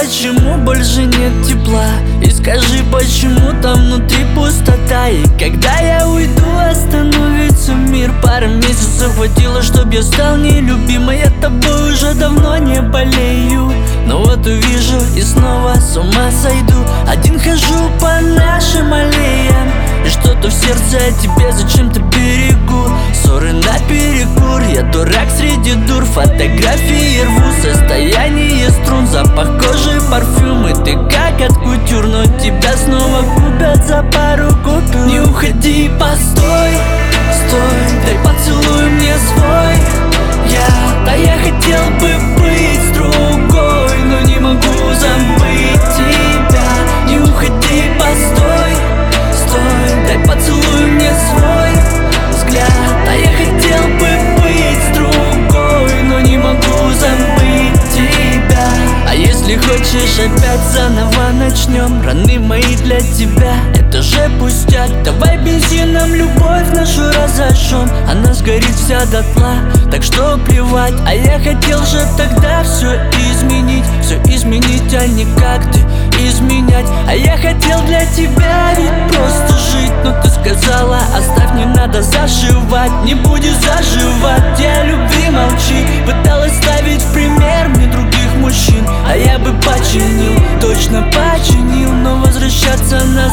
почему больше нет тепла, и скажи, почему там внутри пустота. И когда я уйду, остановится мир. Пара месяцев хватило, чтоб я стал нелюбимой. Я тобой уже давно не болею, но вот увижу и снова с ума сойду. Один хожу по нашим аллеям, и что-то в сердце о тебе зачем-то берегу. Ссоры наперекур, я дурак среди дур. Фотографии рву, состояние струн, запах кожи, парфюм, и ты как от кутюр. Но тебя снова купят за пару купюр. Не уходи, постой, стой, дай поцелуй мне свой. Я хотел бы быть с другой, но не могу забыть тебя. Не уходи, постой, стой, дай поцелуй мне свой взгляд. Я хотел бы быть с другой, но не могу забыть тебя. А если хочешь, опять заново начнем. Раны мои для тебя, это же пустяк. Давай бензином любовь нашу разожжем, она сгорит вся дотла, так что плевать. А я хотел же тогда все изменить, а не как ты изменять. А я хотел для тебя ведь просто жить, но ты сказала, оставь, не надо зашивать. Не будешь заживать, я любви молчи. Пыталась ставить в пример мне других мужчин, а я бы починил, точно починил. Но возвращаться назад